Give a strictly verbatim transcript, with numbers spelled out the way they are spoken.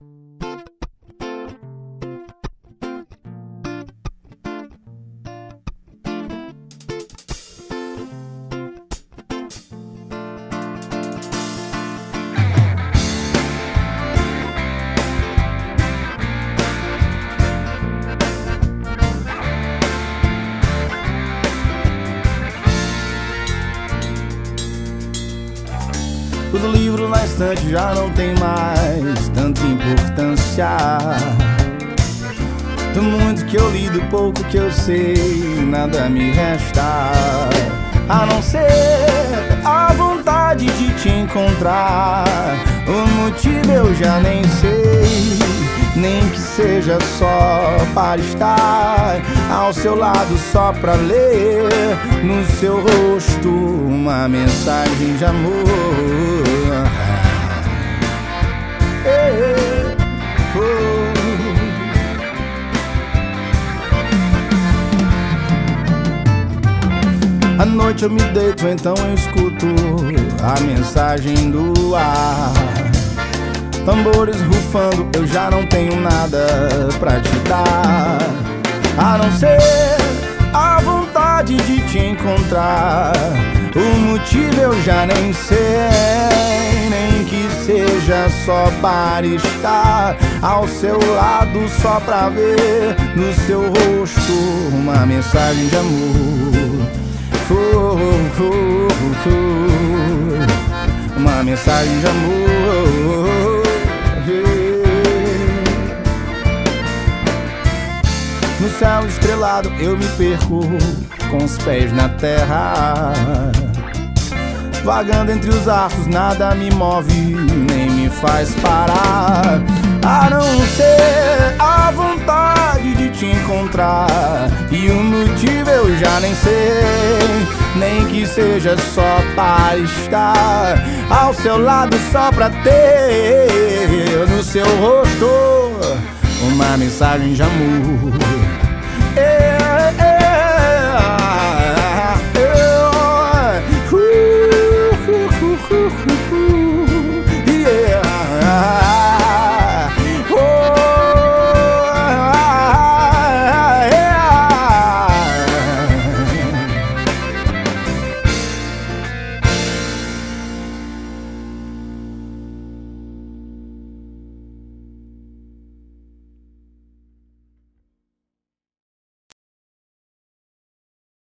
Os livros na estante já não tem mais tanta importância. Do muito que eu li, do pouco que eu sei, nada me resta a não ser a vontade de te encontrar. O motivo eu já nem sei, nem que seja só para estar ao seu lado, só pra ler no seu rosto uma mensagem de amor. Ei, oh. À noite eu me deito, então eu escuto a mensagem do ar. Tambores rufando, eu já não tenho nada pra te dar, a não ser a vontade de te encontrar. O motivo eu já nem sei, nem que seja só para estar ao seu lado, só pra ver no seu rosto uma mensagem de amor. Oh, oh, oh, oh. Uma mensagem de amor. No céu estrelado eu me perco com os pés na terra, vagando entre os astros, nada me move nem me faz parar, a não ser a vontade de te encontrar. E o motivo eu já nem sei, nem que seja só para estar ao seu lado, só pra ter no seu rosto uma mensagem de amor.